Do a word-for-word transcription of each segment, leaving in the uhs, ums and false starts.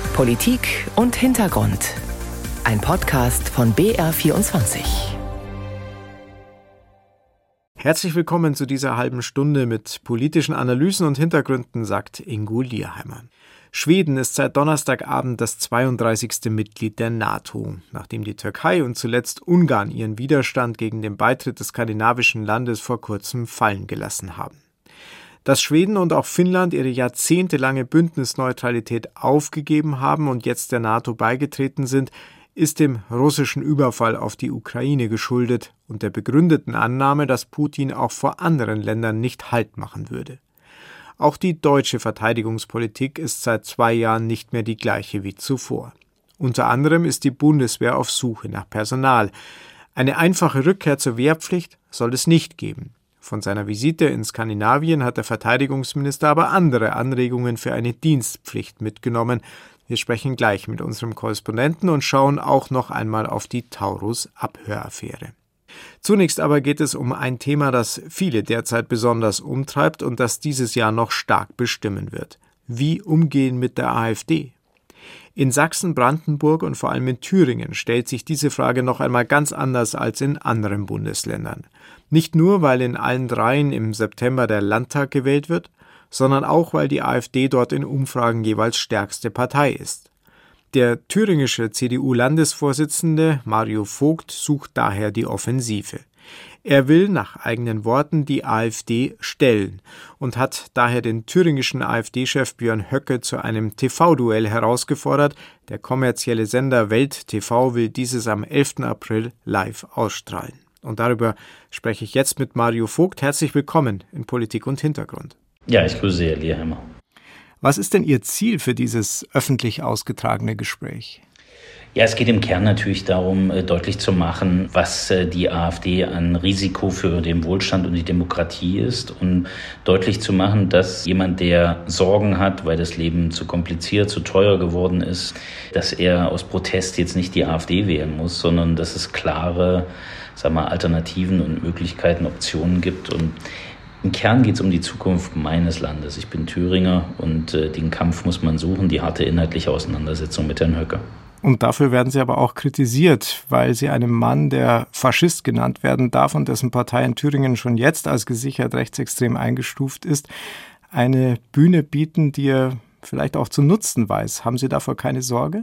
Politik und Hintergrund. Ein Podcast von B R vierundzwanzig. Herzlich willkommen zu dieser halben Stunde mit politischen Analysen und Hintergründen, sagt Ingo Lierheimer. Schweden ist seit Donnerstagabend das zweiunddreißigste Mitglied der NATO, nachdem die Türkei und zuletzt Ungarn ihren Widerstand gegen den Beitritt des skandinavischen Landes vor kurzem fallen gelassen haben. Dass Schweden und auch Finnland ihre jahrzehntelange Bündnisneutralität aufgegeben haben und jetzt der NATO beigetreten sind, ist dem russischen Überfall auf die Ukraine geschuldet und der begründeten Annahme, dass Putin auch vor anderen Ländern nicht Halt machen würde. Auch die deutsche Verteidigungspolitik ist seit zwei Jahren nicht mehr die gleiche wie zuvor. Unter anderem ist die Bundeswehr auf Suche nach Personal. Eine einfache Rückkehr zur Wehrpflicht soll es nicht geben. Von seiner Visite in Skandinavien hat der Verteidigungsminister aber andere Anregungen für eine Dienstpflicht mitgenommen. Wir sprechen gleich mit unserem Korrespondenten und schauen auch noch einmal auf die Taurus-Abhöraffäre. Zunächst aber geht es um ein Thema, das viele derzeit besonders umtreibt und das dieses Jahr noch stark bestimmen wird. Wie umgehen mit der AfD? In Sachsen, Brandenburg und vor allem in Thüringen stellt sich diese Frage noch einmal ganz anders als in anderen Bundesländern. Nicht nur, weil in allen dreien im September der Landtag gewählt wird, sondern auch, weil die AfD dort in Umfragen jeweils stärkste Partei ist. Der thüringische C D U-Landesvorsitzende Mario Vogt sucht daher die Offensive. Er will nach eigenen Worten die AfD stellen und hat daher den thüringischen AfD-Chef Björn Höcke zu einem T V-Duell herausgefordert. Der kommerzielle Sender Welt T V will dieses am elften April live ausstrahlen. Und darüber spreche ich jetzt mit Mario Vogt. Herzlich willkommen in Politik und Hintergrund. Ja, ich grüße Sie, Herr Lierheimer. Was ist denn Ihr Ziel für dieses öffentlich ausgetragene Gespräch? Ja, es geht im Kern natürlich darum, deutlich zu machen, was die AfD an Risiko für den Wohlstand und die Demokratie ist und deutlich zu machen, dass jemand, der Sorgen hat, weil das Leben zu kompliziert, zu teuer geworden ist, dass er aus Protest jetzt nicht die AfD wählen muss, sondern dass es klare, sagen wir, Alternativen und Möglichkeiten, Optionen gibt. Und im Kern geht es um die Zukunft meines Landes. Ich bin Thüringer und äh, den Kampf muss man suchen, die harte inhaltliche Auseinandersetzung mit Herrn Höcke. Und dafür werden Sie aber auch kritisiert, weil Sie einem Mann, der Faschist genannt werden darf und dessen Partei in Thüringen schon jetzt als gesichert rechtsextrem eingestuft ist, eine Bühne bieten, die er vielleicht auch zu nutzen weiß. Haben Sie davor keine Sorge?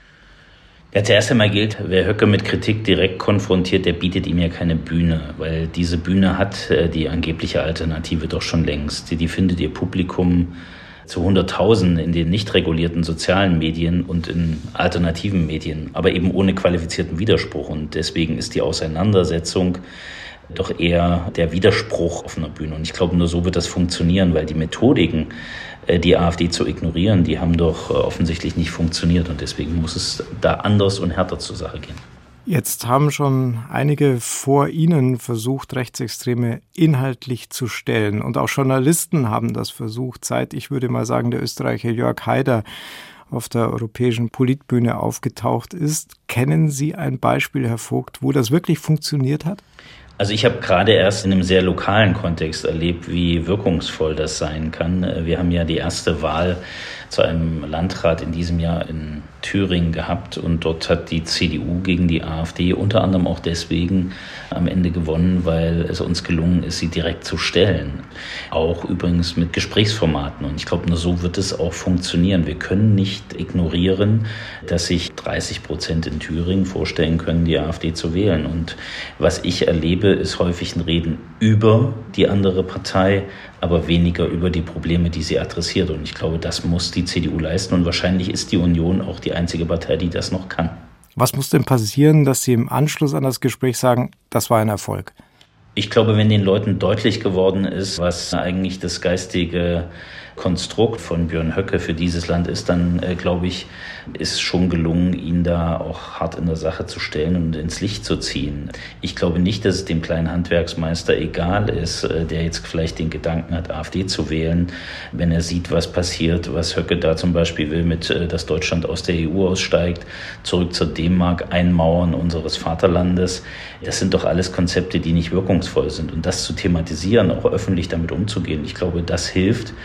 Ja, zuerst einmal gilt, wer Höcke mit Kritik direkt konfrontiert, der bietet ihm ja keine Bühne, weil diese Bühne hat die angebliche Alternative doch schon längst. Die, die findet ihr Publikum zu Hunderttausenden in den nicht regulierten sozialen Medien und in alternativen Medien, aber eben ohne qualifizierten Widerspruch. Und deswegen ist die Auseinandersetzung doch eher der Widerspruch auf einer Bühne. Und ich glaube, nur so wird das funktionieren, weil die Methodiken, die AfD zu ignorieren, die haben doch offensichtlich nicht funktioniert. Und deswegen muss es da anders und härter zur Sache gehen. Jetzt haben schon einige vor Ihnen versucht, Rechtsextreme inhaltlich zu stellen. Und auch Journalisten haben das versucht, seit, ich würde mal sagen, der Österreicher Jörg Haider auf der europäischen Politbühne aufgetaucht ist. Kennen Sie ein Beispiel, Herr Vogt, wo das wirklich funktioniert hat? Also ich habe gerade erst in einem sehr lokalen Kontext erlebt, wie wirkungsvoll das sein kann. Wir haben ja die erste Wahl zu einem Landrat in diesem Jahr in Thüringen gehabt und dort hat die C D U gegen die AfD unter anderem auch deswegen am Ende gewonnen, weil es uns gelungen ist, sie direkt zu stellen. Auch übrigens mit Gesprächsformaten und ich glaube, nur so wird es auch funktionieren. Wir können nicht ignorieren, dass sich dreißig Prozent in Thüringen vorstellen können, die AfD zu wählen. Und was ich erlebe, ist häufig ein Reden über die andere Partei, aber weniger über die Probleme, die sie adressiert. Und ich glaube, das muss die C D U leisten. Und wahrscheinlich ist die Union auch die einzige Partei, die das noch kann. Was muss denn passieren, dass Sie im Anschluss an das Gespräch sagen, das war ein Erfolg? Ich glaube, wenn den Leuten deutlich geworden ist, was eigentlich das geistige Konstrukt von Björn Höcke für dieses Land ist, dann äh, glaube ich, ist schon gelungen, ihn da auch hart in der Sache zu stellen und ins Licht zu ziehen. Ich glaube nicht, dass es dem kleinen Handwerksmeister egal ist, äh, der jetzt vielleicht den Gedanken hat, AfD zu wählen, wenn er sieht, was passiert, was Höcke da zum Beispiel will, mit, äh, dass Deutschland aus der E U aussteigt, zurück zur D-Mark, Einmauern unseres Vaterlandes. Das sind doch alles Konzepte, die nicht wirkungsvoll sind. Und das zu thematisieren, auch öffentlich damit umzugehen, ich glaube, das hilft.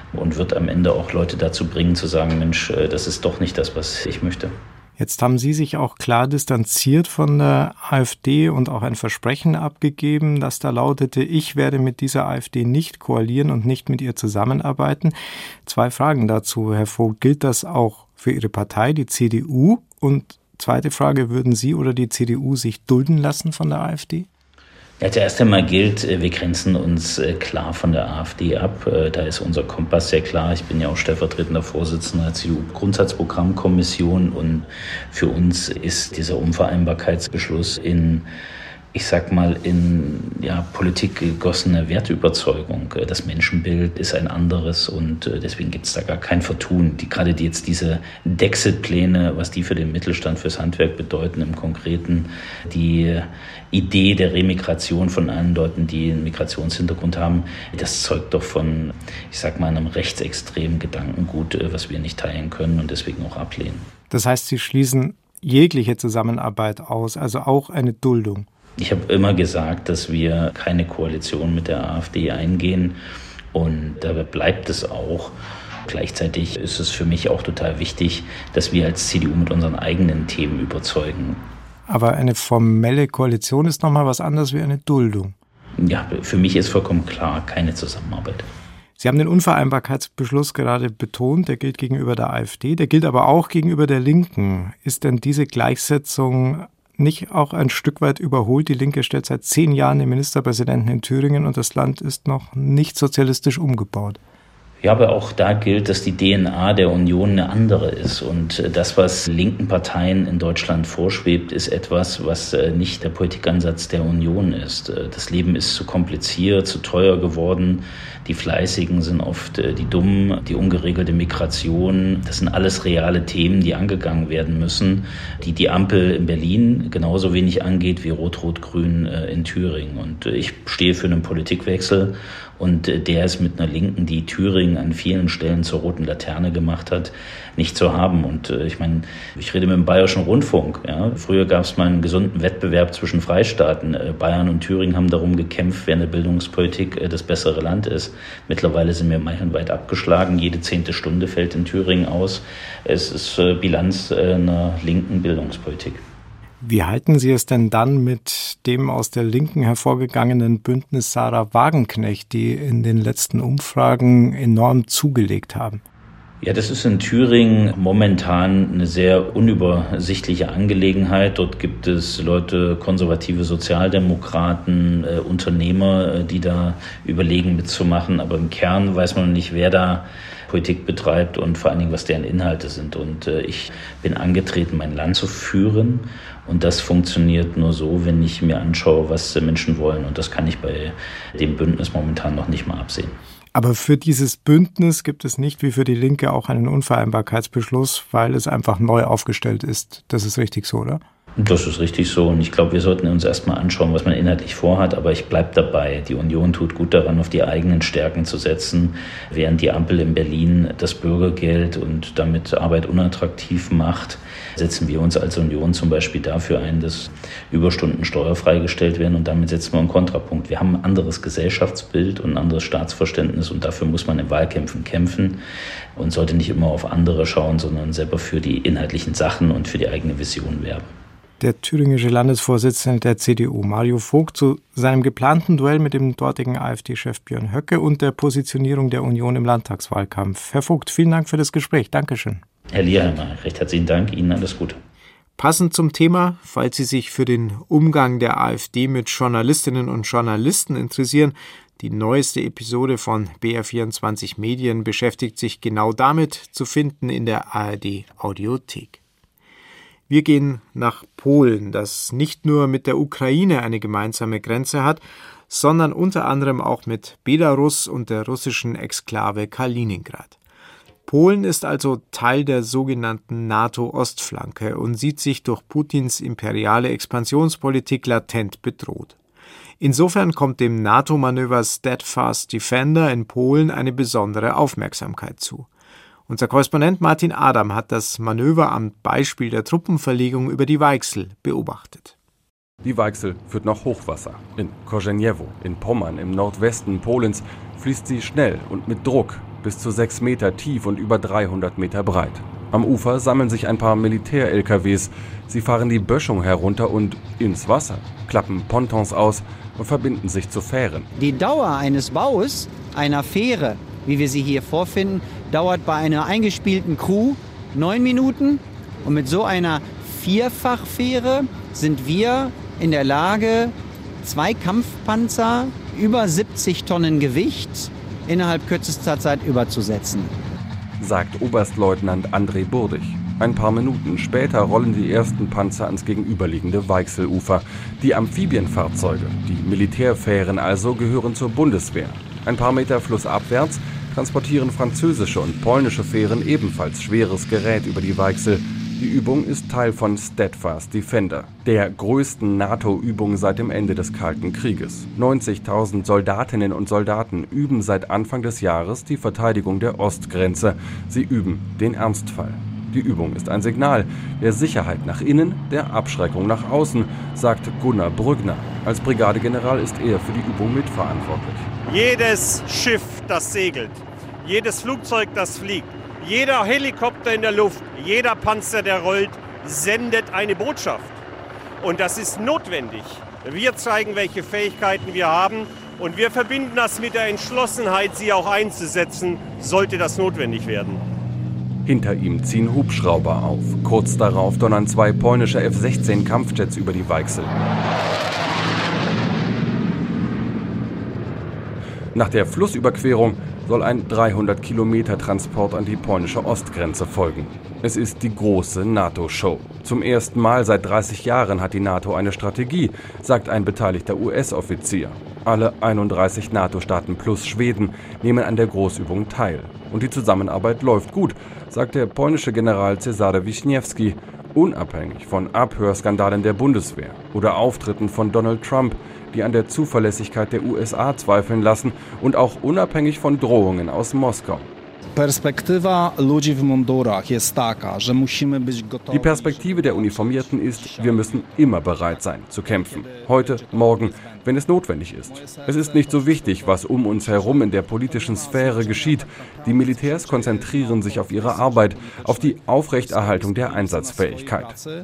und wird am Ende auch Leute dazu bringen, zu sagen, Mensch, das ist doch nicht das, was ich möchte. Jetzt haben Sie sich auch klar distanziert von der AfD und auch ein Versprechen abgegeben, das da lautete, ich werde mit dieser AfD nicht koalieren und nicht mit ihr zusammenarbeiten. Zwei Fragen dazu, Herr Vogt. Gilt das auch für Ihre Partei, die C D U? Und zweite Frage, würden Sie oder die C D U sich dulden lassen von der AfD? Ja, zuerst einmal gilt, wir grenzen uns klar von der AfD ab. Da ist unser Kompass sehr klar. Ich bin ja auch stellvertretender Vorsitzender der C D U-Grundsatzprogrammkommission und für uns ist dieser Unvereinbarkeitsbeschluss in, ich sag mal, in ja, Politik gegossene Wertüberzeugung. Das Menschenbild ist ein anderes und deswegen gibt es da gar kein Vertun. Die, gerade die, jetzt diese Dexit-Pläne, was die für den Mittelstand, fürs Handwerk bedeuten im Konkreten, die Idee der Remigration von allen Leuten, die einen Migrationshintergrund haben, das zeugt doch von, ich sag mal, einem rechtsextremen Gedankengut, was wir nicht teilen können und deswegen auch ablehnen. Das heißt, Sie schließen jegliche Zusammenarbeit aus, also auch eine Duldung? Ich habe immer gesagt, dass wir keine Koalition mit der AfD eingehen und dabei bleibt es auch. Gleichzeitig ist es für mich auch total wichtig, dass wir als C D U mit unseren eigenen Themen überzeugen. Aber eine formelle Koalition ist nochmal was anderes wie eine Duldung. Ja, für mich ist vollkommen klar, keine Zusammenarbeit. Sie haben den Unvereinbarkeitsbeschluss gerade betont, der gilt gegenüber der AfD, der gilt aber auch gegenüber der Linken. Ist denn diese Gleichsetzung nicht auch ein Stück weit überholt? Die Linke stellt seit zehn Jahren den Ministerpräsidenten in Thüringen und das Land ist noch nicht sozialistisch umgebaut. Ja, aber auch da gilt, dass die D N A der Union eine andere ist. Und das, was linken Parteien in Deutschland vorschwebt, ist etwas, was nicht der Politikansatz der Union ist. Das Leben ist zu kompliziert, zu teuer geworden. Die Fleißigen sind oft die Dummen, die ungeregelte Migration. Das sind alles reale Themen, die angegangen werden müssen, die die Ampel in Berlin genauso wenig angeht wie Rot-Rot-Grün in Thüringen. Und ich stehe für einen Politikwechsel. Und der ist mit einer Linken, die Thüringen an vielen Stellen zur roten Laterne gemacht hat, nicht zu haben. Und ich meine, ich rede mit dem Bayerischen Rundfunk. Ja. Früher gab es mal einen gesunden Wettbewerb zwischen Freistaaten. Bayern und Thüringen haben darum gekämpft, wer in der Bildungspolitik das bessere Land ist. Mittlerweile sind wir meilenweit abgeschlagen. Jede zehnte Stunde fällt in Thüringen aus. Es ist Bilanz einer linken Bildungspolitik. Wie halten Sie es denn dann mit dem aus der Linken hervorgegangenen Bündnis Sarah Wagenknecht, die in den letzten Umfragen enorm zugelegt haben? Ja, das ist in Thüringen momentan eine sehr unübersichtliche Angelegenheit. Dort gibt es Leute, konservative Sozialdemokraten, äh, Unternehmer, die da überlegen mitzumachen. Aber im Kern weiß man nicht, wer da Politik betreibt und vor allen Dingen, was deren Inhalte sind. Und äh, ich bin angetreten, mein Land zu führen. Und das funktioniert nur so, wenn ich mir anschaue, was Menschen wollen. Und das kann ich bei dem Bündnis momentan noch nicht mal absehen. Aber für dieses Bündnis gibt es nicht wie für die Linke auch einen Unvereinbarkeitsbeschluss, weil es einfach neu aufgestellt ist. Das ist richtig so, oder? Das ist richtig so. Und ich glaube, wir sollten uns erstmal anschauen, was man inhaltlich vorhat. Aber ich bleibe dabei. Die Union tut gut daran, auf die eigenen Stärken zu setzen. Während die Ampel in Berlin das Bürgergeld und damit Arbeit unattraktiv macht, setzen wir uns als Union zum Beispiel dafür ein, dass Überstunden steuerfrei gestellt werden. Und damit setzen wir einen Kontrapunkt. Wir haben ein anderes Gesellschaftsbild und ein anderes Staatsverständnis. Und dafür muss man in Wahlkämpfen kämpfen und sollte nicht immer auf andere schauen, sondern selber für die inhaltlichen Sachen und für die eigene Vision werben. Der thüringische Landesvorsitzende der C D U, Mario Vogt, zu seinem geplanten Duell mit dem dortigen AfD-Chef Björn Höcke und der Positionierung der Union im Landtagswahlkampf. Herr Vogt, vielen Dank für das Gespräch. Dankeschön. Herr Lierheimer, recht herzlichen Dank. Ihnen alles Gute. Passend zum Thema, falls Sie sich für den Umgang der AfD mit Journalistinnen und Journalisten interessieren, die neueste Episode von B R vierundzwanzig Medien beschäftigt sich genau damit, zu finden in der A R D-Audiothek. Wir gehen nach Polen, das nicht nur mit der Ukraine eine gemeinsame Grenze hat, sondern unter anderem auch mit Belarus und der russischen Exklave Kaliningrad. Polen ist also Teil der sogenannten NATO-Ostflanke und sieht sich durch Putins imperiale Expansionspolitik latent bedroht. Insofern kommt dem NATO-Manöver Steadfast Defender in Polen eine besondere Aufmerksamkeit zu. Unser Korrespondent Martin Adam hat das Manöver am Beispiel der Truppenverlegung über die Weichsel beobachtet. Die Weichsel führt nach Hochwasser. In Korzeniewo, in Pommern, im Nordwesten Polens, fließt sie schnell und mit Druck bis zu sechs Meter tief und über dreihundert Meter breit. Am Ufer sammeln sich ein paar Militär-L K Ws. Sie fahren die Böschung herunter und ins Wasser, klappen Pontons aus und verbinden sich zu Fähren. Die Dauer eines Baus einer Fähre, wie wir sie hier vorfinden, dauert bei einer eingespielten Crew neun Minuten. Und mit so einer Vierfachfähre sind wir in der Lage, zwei Kampfpanzer über siebzig Tonnen Gewicht innerhalb kürzester Zeit überzusetzen, sagt Oberstleutnant André Burdig. Ein paar Minuten später rollen die ersten Panzer ans gegenüberliegende Weichselufer. Die Amphibienfahrzeuge, die Militärfähren also, gehören zur Bundeswehr. Ein paar Meter flussabwärts transportieren französische und polnische Fähren ebenfalls schweres Gerät über die Weichsel. Die Übung ist Teil von Steadfast Defender, der größten NATO-Übung seit dem Ende des Kalten Krieges. neunzigtausend Soldatinnen und Soldaten üben seit Anfang des Jahres die Verteidigung der Ostgrenze. Sie üben den Ernstfall. Die Übung ist ein Signal der Sicherheit nach innen, der Abschreckung nach außen, sagt Gunnar Brügner. Als Brigadegeneral ist er für die Übung mitverantwortlich. Jedes Schiff, das segelt, jedes Flugzeug, das fliegt, jeder Helikopter in der Luft, jeder Panzer, der rollt, sendet eine Botschaft. Und das ist notwendig. Wir zeigen, welche Fähigkeiten wir haben, und wir verbinden das mit der Entschlossenheit, sie auch einzusetzen, sollte das notwendig werden. Hinter ihm ziehen Hubschrauber auf. Kurz darauf donnern zwei polnische F sechzehn Kampfjets über die Weichsel. Nach der Flussüberquerung soll ein dreihundert Kilometer Transport an die polnische Ostgrenze folgen. Es ist die große NATO-Show. Zum ersten Mal seit dreißig Jahren hat die NATO eine Strategie, sagt ein beteiligter U S-Offizier. Alle einunddreißig NATO-Staaten plus Schweden nehmen an der Großübung teil. Und die Zusammenarbeit läuft gut, sagt der polnische General Cezary Wiśniewski, unabhängig von Abhörskandalen der Bundeswehr oder Auftritten von Donald Trump, die an der Zuverlässigkeit der U S A zweifeln lassen, und auch unabhängig von Drohungen aus Moskau. Die Perspektive der Uniformierten ist, wir müssen immer bereit sein zu kämpfen. Heute, morgen, wenn es notwendig ist. Es ist nicht so wichtig, was um uns herum in der politischen Sphäre geschieht. Die Militärs konzentrieren sich auf ihre Arbeit, auf die Aufrechterhaltung der Einsatzfähigkeit.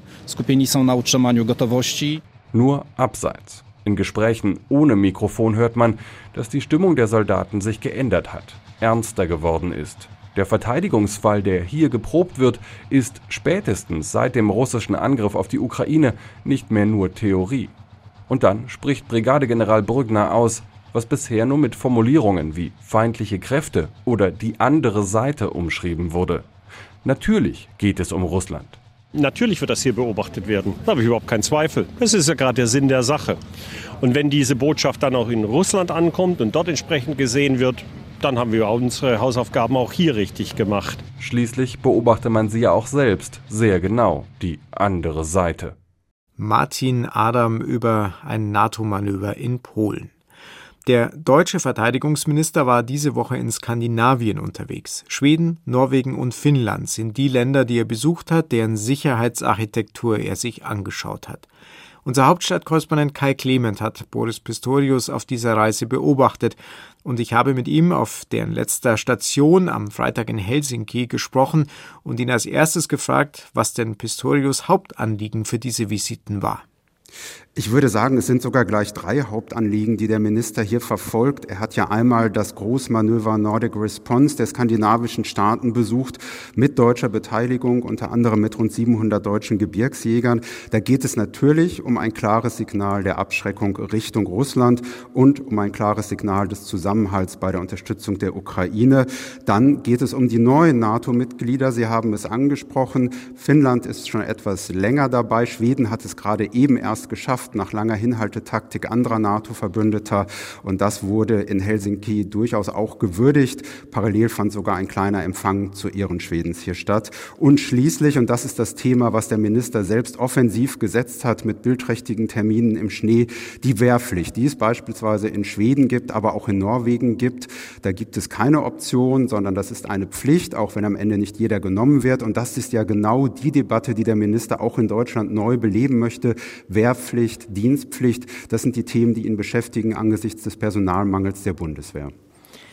Nur abseits. In Gesprächen ohne Mikrofon hört man, dass die Stimmung der Soldaten sich geändert hat, ernster geworden ist. Der Verteidigungsfall, der hier geprobt wird, ist spätestens seit dem russischen Angriff auf die Ukraine nicht mehr nur Theorie. Und dann spricht Brigadegeneral Brügner aus, was bisher nur mit Formulierungen wie feindliche Kräfte oder die andere Seite umschrieben wurde. Natürlich geht es um Russland. Natürlich wird das hier beobachtet werden, da habe ich überhaupt keinen Zweifel. Das ist ja gerade der Sinn der Sache. Und wenn diese Botschaft dann auch in Russland ankommt und dort entsprechend gesehen wird, dann haben wir unsere Hausaufgaben auch hier richtig gemacht. Schließlich beobachtet man sie ja auch selbst sehr genau, die andere Seite. Martin Adam über ein NATO-Manöver in Polen. Der deutsche Verteidigungsminister war diese Woche in Skandinavien unterwegs. Schweden, Norwegen und Finnland sind die Länder, die er besucht hat, deren Sicherheitsarchitektur er sich angeschaut hat. Unser Hauptstadtkorrespondent Kai Clement hat Boris Pistorius auf dieser Reise beobachtet und ich habe mit ihm auf deren letzter Station am Freitag in Helsinki gesprochen und ihn als erstes gefragt, was denn Pistorius Hauptanliegen für diese Visiten war. Ich würde sagen, es sind sogar gleich drei Hauptanliegen, die der Minister hier verfolgt. Er hat ja einmal das Großmanöver Nordic Response der skandinavischen Staaten besucht, mit deutscher Beteiligung, unter anderem mit rund siebenhundert deutschen Gebirgsjägern. Da geht es natürlich um ein klares Signal der Abschreckung Richtung Russland und um ein klares Signal des Zusammenhalts bei der Unterstützung der Ukraine. Dann geht es um die neuen NATO-Mitglieder. Sie haben es angesprochen. Finnland ist schon etwas länger dabei. Schweden hat es gerade eben erst geschafft, nach langer Hinhaltetaktik anderer NATO-Verbündeter. Und das wurde in Helsinki durchaus auch gewürdigt. Parallel fand sogar ein kleiner Empfang zu Ehren Schwedens hier statt. Und schließlich, und das ist das Thema, was der Minister selbst offensiv gesetzt hat mit bildträchtigen Terminen im Schnee, die Wehrpflicht, die es beispielsweise in Schweden gibt, aber auch in Norwegen gibt. Da gibt es keine Option, sondern das ist eine Pflicht, auch wenn am Ende nicht jeder genommen wird. Und das ist ja genau die Debatte, die der Minister auch in Deutschland neu beleben möchte. Wehrpflicht, Dienstpflicht, das sind die Themen, die ihn beschäftigen angesichts des Personalmangels der Bundeswehr.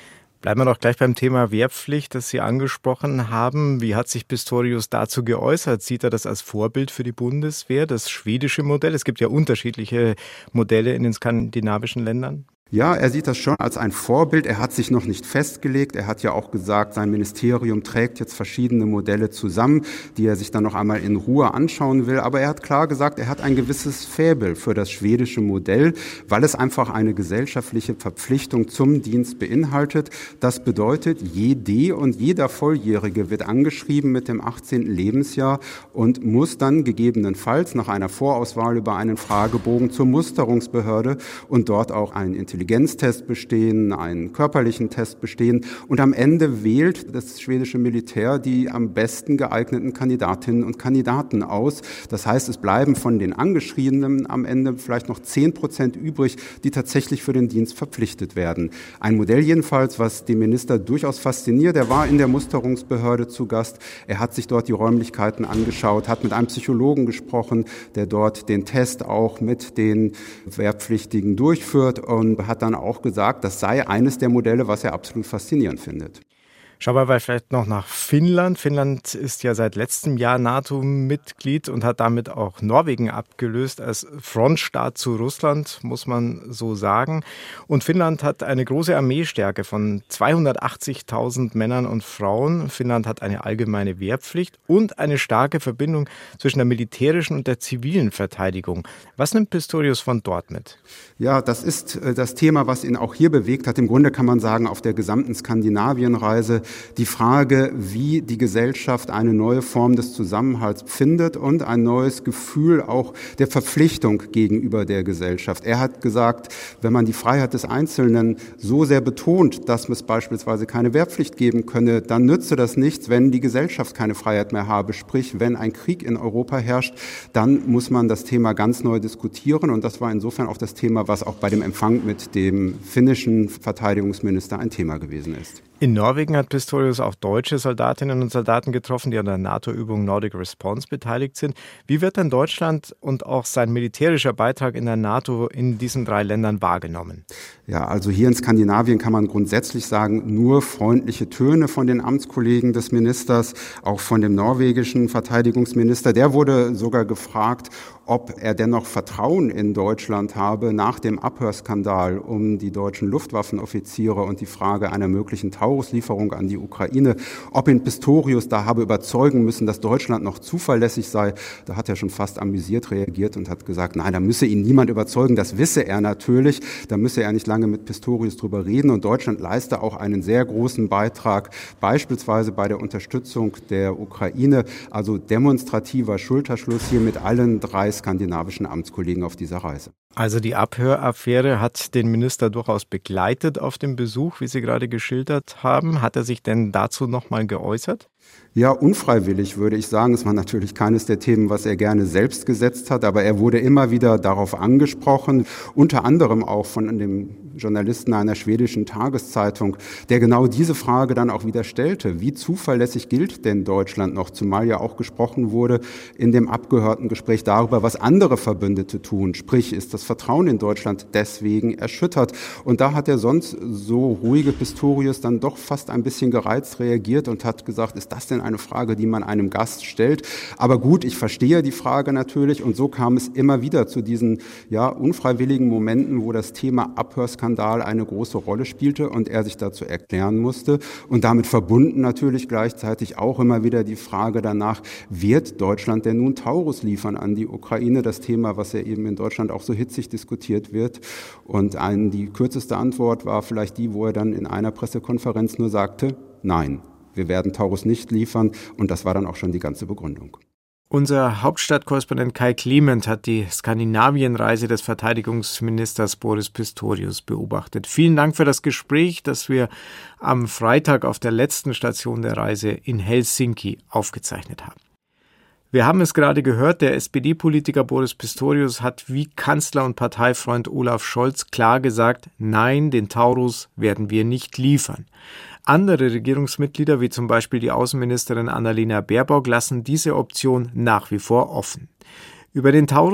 Bleiben wir doch gleich beim Thema Wehrpflicht, das Sie angesprochen haben. Wie hat sich Pistorius dazu geäußert? Sieht er das als Vorbild für die Bundeswehr, das schwedische Modell? Es gibt ja unterschiedliche Modelle in den skandinavischen Ländern. Ja, er sieht das schon als ein Vorbild. Er hat sich noch nicht festgelegt. Er hat ja auch gesagt, sein Ministerium trägt jetzt verschiedene Modelle zusammen, die er sich dann noch einmal in Ruhe anschauen will. Aber er hat klar gesagt, er hat ein gewisses Faible für das schwedische Modell, weil es einfach eine gesellschaftliche Verpflichtung zum Dienst beinhaltet. Das bedeutet, jede und jeder Volljährige wird angeschrieben mit dem achtzehnten Lebensjahr und muss dann gegebenenfalls nach einer Vorauswahl über einen Fragebogen zur Musterungsbehörde und dort auch einen Intelligenztest bestehen, einen körperlichen Test bestehen und am Ende wählt das schwedische Militär die am besten geeigneten Kandidatinnen und Kandidaten aus. Das heißt, es bleiben von den Angeschriebenen am Ende vielleicht noch zehn Prozent übrig, die tatsächlich für den Dienst verpflichtet werden. Ein Modell jedenfalls, was den Minister durchaus fasziniert. Er war in der Musterungsbehörde zu Gast. Er hat sich dort die Räumlichkeiten angeschaut, hat mit einem Psychologen gesprochen, der dort den Test auch mit den Wehrpflichtigen durchführt und hat dann auch gesagt, das sei eines der Modelle, was er absolut faszinierend findet. Schauen wir vielleicht noch nach Finnland. Finnland ist ja seit letztem Jahr NATO-Mitglied und hat damit auch Norwegen abgelöst als Frontstaat zu Russland, muss man so sagen. Und Finnland hat eine große Armeestärke von zweihundertachtzigtausend Männern und Frauen. Finnland hat eine allgemeine Wehrpflicht und eine starke Verbindung zwischen der militärischen und der zivilen Verteidigung. Was nimmt Pistorius von dort mit? Ja, das ist das Thema, was ihn auch hier bewegt hat. Im Grunde kann man sagen, auf der gesamten Skandinavienreise die Frage, wie die Gesellschaft eine neue Form des Zusammenhalts findet und ein neues Gefühl auch der Verpflichtung gegenüber der Gesellschaft. Er hat gesagt, wenn man die Freiheit des Einzelnen so sehr betont, dass es beispielsweise keine Wehrpflicht geben könne, dann nütze das nichts, wenn die Gesellschaft keine Freiheit mehr habe. Sprich, wenn ein Krieg in Europa herrscht, dann muss man das Thema ganz neu diskutieren. Und das war insofern auch das Thema, was auch bei dem Empfang mit dem finnischen Verteidigungsminister ein Thema gewesen ist. In Norwegen hat Pistorius auch deutsche Soldatinnen und Soldaten getroffen, die an der NATO-Übung Nordic Response beteiligt sind. Wie wird denn Deutschland und auch sein militärischer Beitrag in der NATO in diesen drei Ländern wahrgenommen? Ja, also hier in Skandinavien kann man grundsätzlich sagen, nur freundliche Töne von den Amtskollegen des Ministers, auch von dem norwegischen Verteidigungsminister. Der wurde sogar gefragt, ob er dennoch Vertrauen in Deutschland habe nach dem Abhörskandal um die deutschen Luftwaffenoffiziere und die Frage einer möglichen Tauruslieferung an die Ukraine, ob ihn Pistorius da habe überzeugen müssen, dass Deutschland noch zuverlässig sei. Da hat er schon fast amüsiert reagiert und hat gesagt, nein, da müsse ihn niemand überzeugen, das wisse er natürlich, da müsse er nicht lange mit Pistorius drüber reden und Deutschland leiste auch einen sehr großen Beitrag, beispielsweise bei der Unterstützung der Ukraine, also demonstrativer Schulterschluss hier mit allen drei skandinavischen Amtskollegen auf dieser Reise. Also die Abhöraffäre hat den Minister durchaus begleitet auf dem Besuch, wie Sie gerade geschildert haben. Hat er sich denn dazu noch mal geäußert? Ja, unfreiwillig würde ich sagen. Es war natürlich keines der Themen, was er gerne selbst gesetzt hat, aber er wurde immer wieder darauf angesprochen, unter anderem auch von dem Journalisten einer schwedischen Tageszeitung, der genau diese Frage dann auch wieder stellte. Wie zuverlässig gilt denn Deutschland noch? Zumal ja auch gesprochen wurde in dem abgehörten Gespräch darüber, was andere Verbündete tun. Sprich, ist das Vertrauen in Deutschland deswegen erschüttert? Und da hat der sonst so ruhige Pistorius dann doch fast ein bisschen gereizt reagiert und hat gesagt, ist das denn eine Frage, die man einem Gast stellt? Aber gut, ich verstehe die Frage natürlich und so kam es immer wieder zu diesen ja unfreiwilligen Momenten, wo das Thema Abhörskandal eine große Rolle spielte und er sich dazu erklären musste und damit verbunden natürlich gleichzeitig auch immer wieder die Frage danach, wird Deutschland denn nun Taurus liefern an die Ukraine? Das Thema, was ja eben in Deutschland auch so hitzig diskutiert wird. Und ein, die kürzeste Antwort war vielleicht die, wo er dann in einer Pressekonferenz nur sagte, nein. Wir werden Taurus nicht liefern und das war dann auch schon die ganze Begründung. Unser Hauptstadtkorrespondent Kai Clement hat die Skandinavienreise des Verteidigungsministers Boris Pistorius beobachtet. Vielen Dank für das Gespräch, das wir am Freitag auf der letzten Station der Reise in Helsinki aufgezeichnet haben. Wir haben es gerade gehört, der S P D-Politiker Boris Pistorius hat wie Kanzler und Parteifreund Olaf Scholz klar gesagt, nein, den Taurus werden wir nicht liefern. Andere Regierungsmitglieder, wie zum Beispiel die Außenministerin Annalena Baerbock, lassen diese Option nach wie vor offen. Über den Taurus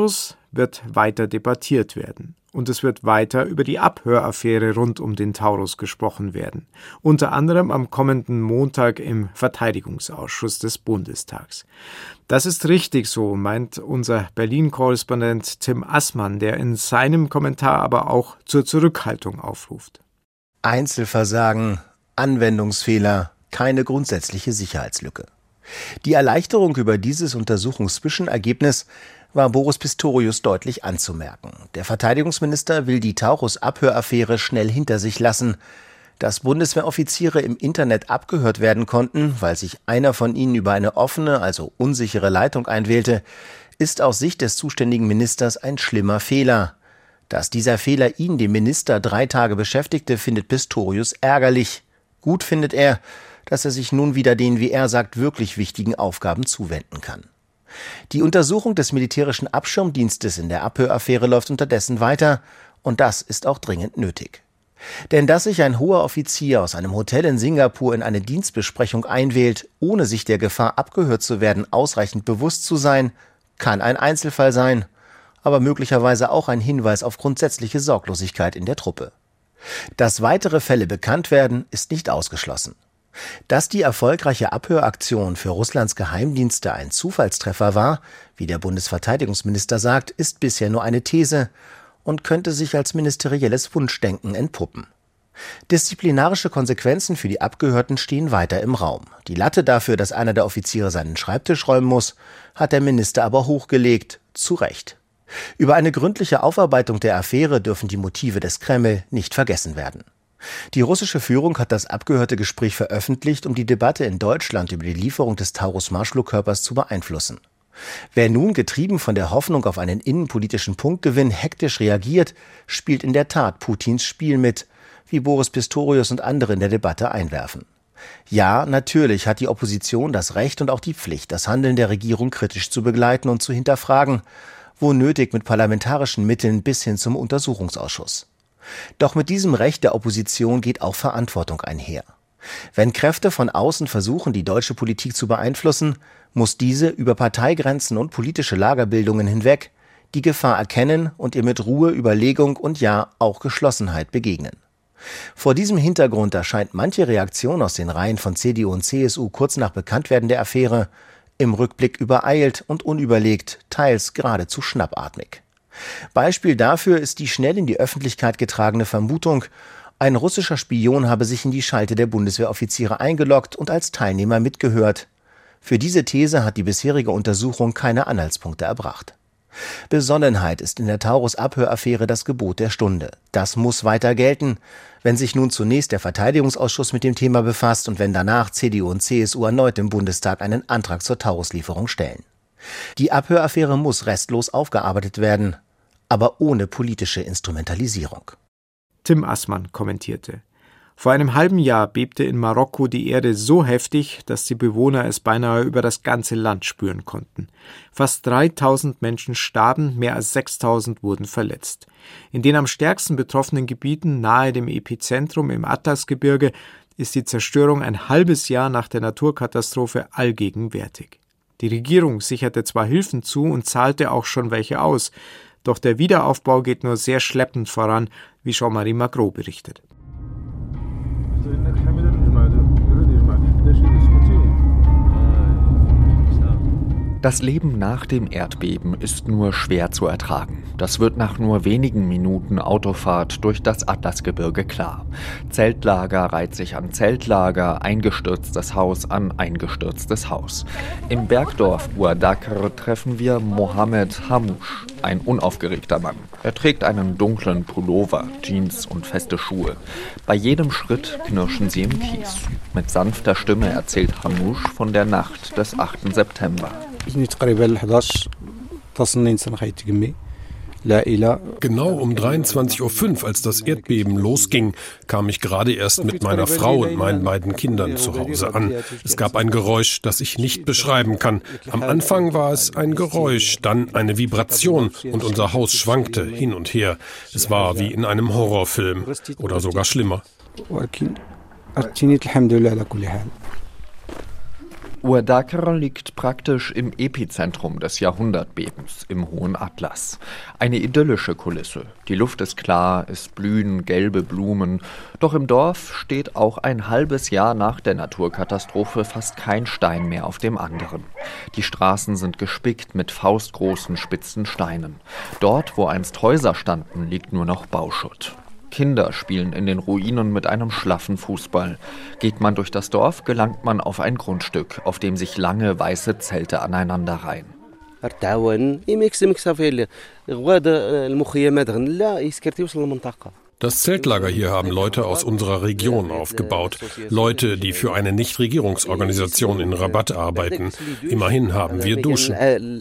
wird weiter debattiert werden. Und es wird weiter über die Abhöraffäre rund um den Taurus gesprochen werden. Unter anderem am kommenden Montag im Verteidigungsausschuss des Bundestags. Das ist richtig so, meint unser Berlin-Korrespondent Tim Assmann, der in seinem Kommentar aber auch zur Zurückhaltung aufruft. Einzelversagen, Anwendungsfehler, keine grundsätzliche Sicherheitslücke. Die Erleichterung über dieses Untersuchungszwischenergebnis war Boris Pistorius deutlich anzumerken. Der Verteidigungsminister will die Taurus-Abhöraffäre schnell hinter sich lassen. Dass Bundeswehroffiziere im Internet abgehört werden konnten, weil sich einer von ihnen über eine offene, also unsichere Leitung einwählte, ist aus Sicht des zuständigen Ministers ein schlimmer Fehler. Dass dieser Fehler ihn, den Minister, drei Tage beschäftigte, findet Pistorius ärgerlich. Gut findet er, dass er sich nun wieder den, wie er sagt, wirklich wichtigen Aufgaben zuwenden kann. Die Untersuchung des militärischen Abschirmdienstes in der Abhöraffäre läuft unterdessen weiter, und das ist auch dringend nötig. Denn dass sich ein hoher Offizier aus einem Hotel in Singapur in eine Dienstbesprechung einwählt, ohne sich der Gefahr, abgehört zu werden, ausreichend bewusst zu sein, kann ein Einzelfall sein, aber möglicherweise auch ein Hinweis auf grundsätzliche Sorglosigkeit in der Truppe. Dass weitere Fälle bekannt werden, ist nicht ausgeschlossen. Dass die erfolgreiche Abhöraktion für Russlands Geheimdienste ein Zufallstreffer war, wie der Bundesverteidigungsminister sagt, ist bisher nur eine These und könnte sich als ministerielles Wunschdenken entpuppen. Disziplinarische Konsequenzen für die Abgehörten stehen weiter im Raum. Die Latte dafür, dass einer der Offiziere seinen Schreibtisch räumen muss, hat der Minister aber hochgelegt, zu Recht. Über eine gründliche Aufarbeitung der Affäre dürfen die Motive des Kreml nicht vergessen werden. Die russische Führung hat das abgehörte Gespräch veröffentlicht, um die Debatte in Deutschland über die Lieferung des Taurus-Marschflugkörpers zu beeinflussen. Wer nun getrieben von der Hoffnung auf einen innenpolitischen Punktgewinn hektisch reagiert, spielt in der Tat Putins Spiel mit, wie Boris Pistorius und andere in der Debatte einwerfen. Ja, natürlich hat die Opposition das Recht und auch die Pflicht, das Handeln der Regierung kritisch zu begleiten und zu hinterfragen, wo nötig mit parlamentarischen Mitteln bis hin zum Untersuchungsausschuss. Doch mit diesem Recht der Opposition geht auch Verantwortung einher. Wenn Kräfte von außen versuchen, die deutsche Politik zu beeinflussen, muss diese über Parteigrenzen und politische Lagerbildungen hinweg die Gefahr erkennen und ihr mit Ruhe, Überlegung und ja auch Geschlossenheit begegnen. Vor diesem Hintergrund erscheint manche Reaktion aus den Reihen von C D U und C S U kurz nach Bekanntwerden der Affäre im Rückblick übereilt und unüberlegt, teils geradezu schnappatmig. Beispiel dafür ist die schnell in die Öffentlichkeit getragene Vermutung, ein russischer Spion habe sich in die Schalte der Bundeswehroffiziere eingeloggt und als Teilnehmer mitgehört. Für diese These hat die bisherige Untersuchung keine Anhaltspunkte erbracht. Besonnenheit ist in der Taurus-Abhöraffäre das Gebot der Stunde. Das muss weiter gelten, wenn sich nun zunächst der Verteidigungsausschuss mit dem Thema befasst und wenn danach C D U und C S U erneut im Bundestag einen Antrag zur Taurus-Lieferung stellen. Die Abhöraffäre muss restlos aufgearbeitet werden, aber ohne politische Instrumentalisierung. Tim Assmann kommentierte: Vor einem halben Jahr bebte in Marokko die Erde so heftig, dass die Bewohner es beinahe über das ganze Land spüren konnten. Fast dreitausend Menschen starben, mehr als sechstausend wurden verletzt. In den am stärksten betroffenen Gebieten nahe dem Epizentrum im Atlasgebirge ist die Zerstörung ein halbes Jahr nach der Naturkatastrophe allgegenwärtig. Die Regierung sicherte zwar Hilfen zu und zahlte auch schon welche aus, doch der Wiederaufbau geht nur sehr schleppend voran, wie Jean-Marie Magro berichtet. Das Leben nach dem Erdbeben ist nur schwer zu ertragen. Das wird nach nur wenigen Minuten Autofahrt durch das Atlasgebirge klar. Zeltlager reiht sich an Zeltlager, eingestürztes Haus an eingestürztes Haus. Im Bergdorf Ouadakr treffen wir Mohamed Hamouche, ein unaufgeregter Mann. Er trägt einen dunklen Pullover, Jeans und feste Schuhe. Bei jedem Schritt knirschen sie im Kies. Mit sanfter Stimme erzählt Hamouche von der Nacht des achten September. Genau um dreiundzwanzig Uhr fünf, als das Erdbeben losging, kam ich gerade erst mit meiner Frau und meinen beiden Kindern zu Hause an. Es gab ein Geräusch, das ich nicht beschreiben kann. Am Anfang war es ein Geräusch, dann eine Vibration und unser Haus schwankte hin und her. Es war wie in einem Horrorfilm oder sogar schlimmer. Ouardacar liegt praktisch im Epizentrum des Jahrhundertbebens im Hohen Atlas. Eine idyllische Kulisse. Die Luft ist klar, es blühen gelbe Blumen. Doch im Dorf steht auch ein halbes Jahr nach der Naturkatastrophe fast kein Stein mehr auf dem anderen. Die Straßen sind gespickt mit faustgroßen spitzen Steinen. Dort, wo einst Häuser standen, liegt nur noch Bauschutt. Kinder spielen in den Ruinen mit einem schlaffen Fußball. Geht man durch das Dorf, gelangt man auf ein Grundstück, auf dem sich lange weiße Zelte aneinanderreihen. Das Zeltlager hier haben Leute aus unserer Region aufgebaut. Leute, die für eine Nichtregierungsorganisation in Rabat arbeiten. Immerhin haben wir Duschen.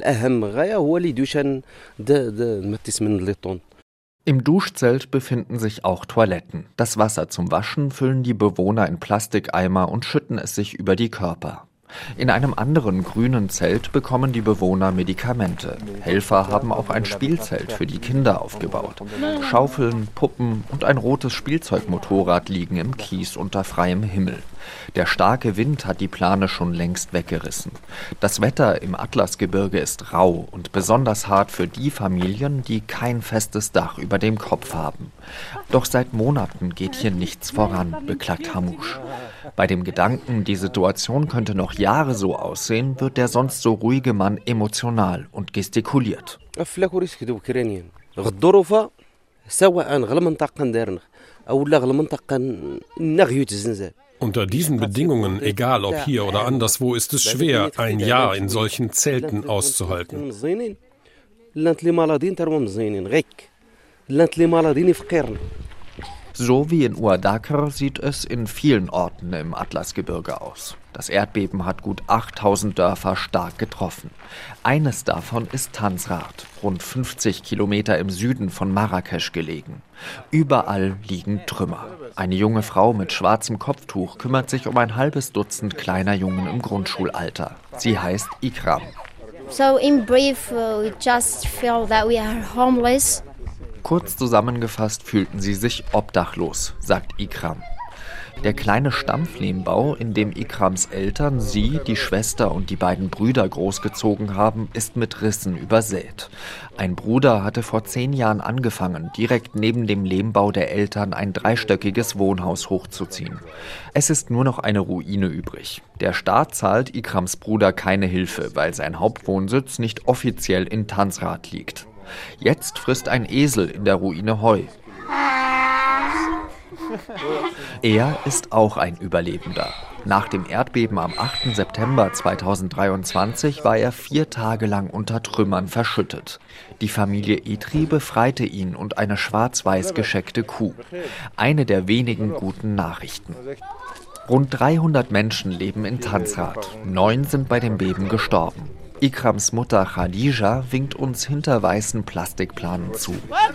Im Duschzelt befinden sich auch Toiletten. Das Wasser zum Waschen füllen die Bewohner in Plastikeimer und schütten es sich über die Körper. In einem anderen grünen Zelt bekommen die Bewohner Medikamente. Helfer haben auch ein Spielzelt für die Kinder aufgebaut. Schaufeln, Puppen und ein rotes Spielzeugmotorrad liegen im Kies unter freiem Himmel. Der starke Wind hat die Plane schon längst weggerissen. Das Wetter im Atlasgebirge ist rau und besonders hart für die Familien, die kein festes Dach über dem Kopf haben. Doch seit Monaten geht hier nichts voran, beklagt Hamouche. Bei dem Gedanken, die Situation könnte noch Jahre so aussehen, wird der sonst so ruhige Mann emotional und gestikuliert. Unter diesen Bedingungen, egal ob hier oder anderswo, ist es schwer, ein Jahr in solchen Zelten auszuhalten. So wie in Ouardacar sieht es in vielen Orten im Atlasgebirge aus. Das Erdbeben hat gut achttausend Dörfer stark getroffen. Eines davon ist Tansrat, rund fünfzig Kilometer im Süden von Marrakesch gelegen. Überall liegen Trümmer. Eine junge Frau mit schwarzem Kopftuch kümmert sich um ein halbes Dutzend kleiner Jungen im Grundschulalter. Sie heißt Ikram. So in brief, we just feel that we are homeless. Kurz zusammengefasst fühlten sie sich obdachlos, sagt Ikram. Der kleine Stampflehmbau, in dem Ikrams Eltern sie, die Schwester und die beiden Brüder großgezogen haben, ist mit Rissen übersät. Ein Bruder hatte vor zehn Jahren angefangen, direkt neben dem Lehmbau der Eltern ein dreistöckiges Wohnhaus hochzuziehen. Es ist nur noch eine Ruine übrig. Der Staat zahlt Ikrams Bruder keine Hilfe, weil sein Hauptwohnsitz nicht offiziell in Tansrat liegt. Jetzt frisst ein Esel in der Ruine Heu. Er ist auch ein Überlebender. Nach dem Erdbeben am achten September zweitausenddreiundzwanzig war er vier Tage lang unter Trümmern verschüttet. Die Familie Itri befreite ihn und eine schwarz-weiß gescheckte Kuh. Eine der wenigen guten Nachrichten. Rund dreihundert Menschen leben in Tansrat. Neun sind bei dem Beben gestorben. Ikrams Mutter Khadija winkt uns hinter weißen Plastikplanen zu.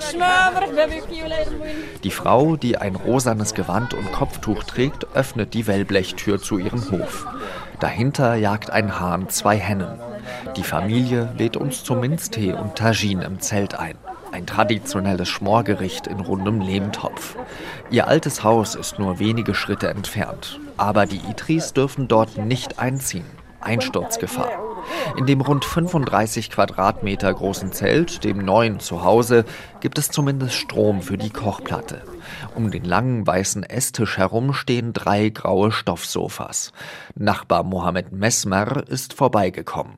Die Frau, die ein rosanes Gewand und Kopftuch trägt, öffnet die Wellblechtür zu ihrem Hof. Dahinter jagt ein Hahn zwei Hennen. Die Familie lädt uns zum Minztee und Tagine im Zelt ein. Ein traditionelles Schmorgericht in rundem Lehmtopf. Ihr altes Haus ist nur wenige Schritte entfernt. Aber die Itris dürfen dort nicht einziehen. Einsturzgefahr. In dem rund fünfunddreißig Quadratmeter großen Zelt, dem neuen Zuhause, gibt es zumindest Strom für die Kochplatte. Um den langen weißen Esstisch herum stehen drei graue Stoffsofas. Nachbar Mohamed Mesmer ist vorbeigekommen.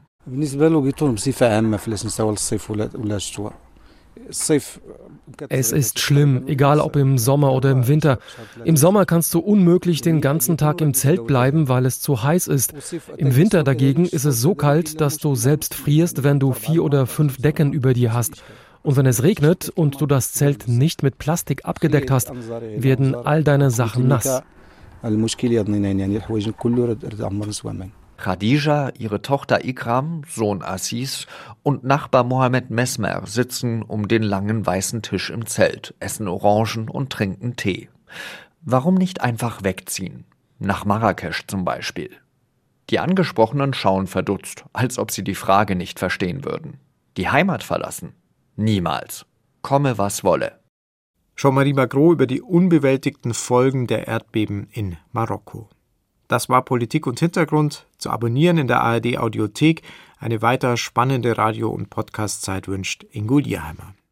Es ist schlimm, egal ob im Sommer oder im Winter. Im Sommer kannst du unmöglich den ganzen Tag im Zelt bleiben, weil es zu heiß ist. Im Winter dagegen ist es so kalt, dass du selbst frierst, wenn du vier oder fünf Decken über dir hast. Und wenn es regnet und du das Zelt nicht mit Plastik abgedeckt hast, werden all deine Sachen nass. Khadija, ihre Tochter Ikram, Sohn Assis und Nachbar Mohamed Mesmer sitzen um den langen weißen Tisch im Zelt, essen Orangen und trinken Tee. Warum nicht einfach wegziehen? Nach Marrakesch zum Beispiel. Die Angesprochenen schauen verdutzt, als ob sie die Frage nicht verstehen würden. Die Heimat verlassen? Niemals. Komme, was wolle. Jean-Marie Magro über die unbewältigten Folgen der Erdbeben in Marokko. Das war Politik und Hintergrund. Zu abonnieren in der A R D Audiothek. Eine weiter spannende Radio- und Podcast-Zeit wünscht Ingo Lierheimer.